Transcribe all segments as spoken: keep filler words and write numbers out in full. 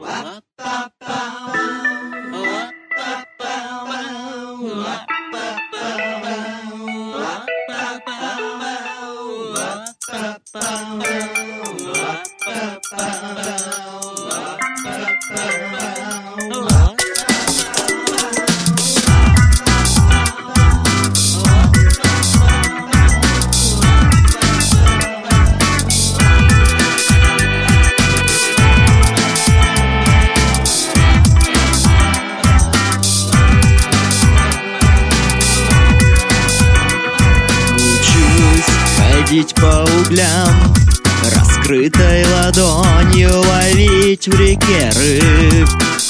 Ходить по углям, раскрытой ладонью ловить в реке рыб,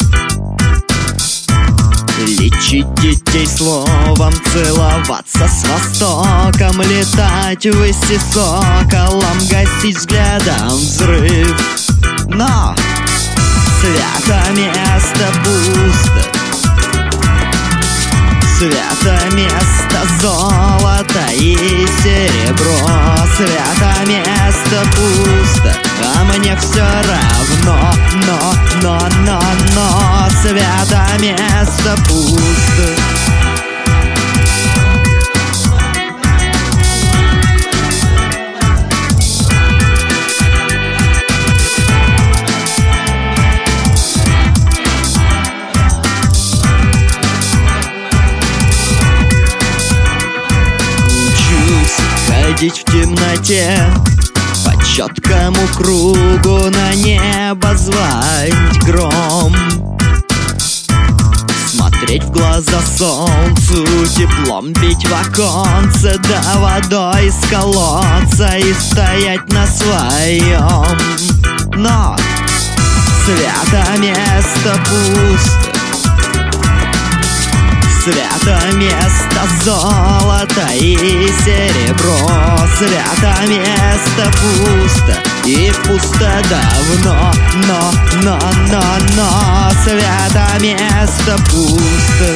лечить детей словом, целоваться с востоком, летать ввысь соколом, гасить взглядом взрыв. Но свято место пусто, свято место золото и серебро, свято место пусто, а мне все равно, но, но, но, но, свято место пусто. Ходить в темноте по четкому кругу, на небо звать гром, смотреть в глаза солнцу, теплом бить в оконце, да водой из колодца и стоять на своем. Но свято место пусто, свято место золото и серебро, свято место пусто и пусто давно, но, но, но, но, свято место пусто.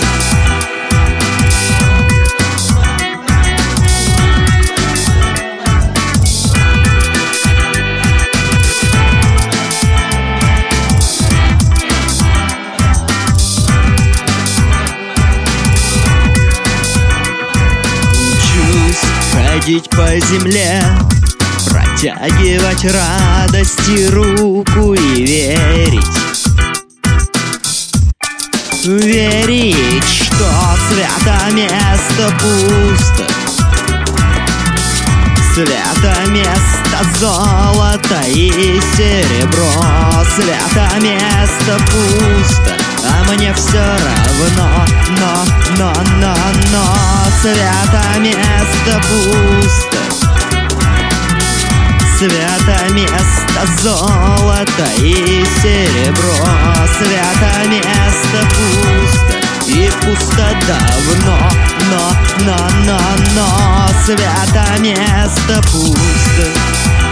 Ходить по земле, протягивать радости руку и верить, верить, что свято место пусто, свято место золото и серебро, свято место пусто, а мне все равно, но, но, но, но, свято место пусто, свято место золото и серебро, свято место пусто и пусто давно, но, но, но, но, свято место пусто.